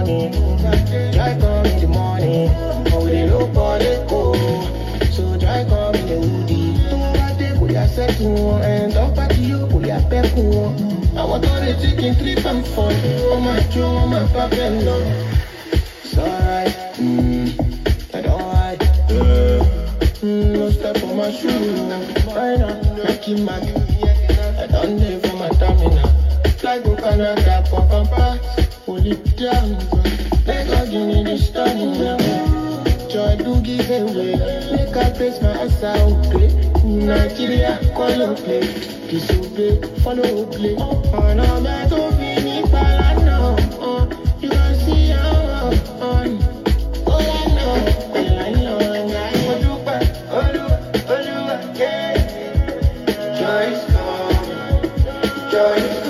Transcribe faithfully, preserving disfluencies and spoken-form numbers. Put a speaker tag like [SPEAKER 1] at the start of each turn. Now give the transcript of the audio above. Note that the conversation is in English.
[SPEAKER 1] morning. Try come in the morning. But we dey look for the go. So try come in the hoodie. Don't party, we are setting one. And don't party, you, we are pecking one. I want all the taking trip and fun. Oh my Joe, oh my papa, no. It's alright, mm, I don't hide. Uh, mm, no step on my shoe. Right now, Nike Mac. I don't live for my stamina. Fly go Canada, pop and pass. Hold it down, let God give me the stamina. Joy do give away. Make I place my ass out, play. Nigeria, call up play. Disobey, follow play. On a bed of me, Palano. You can see how on. All I know, all I know, I do back, all over, all over, yeah. Joy is gone, joy is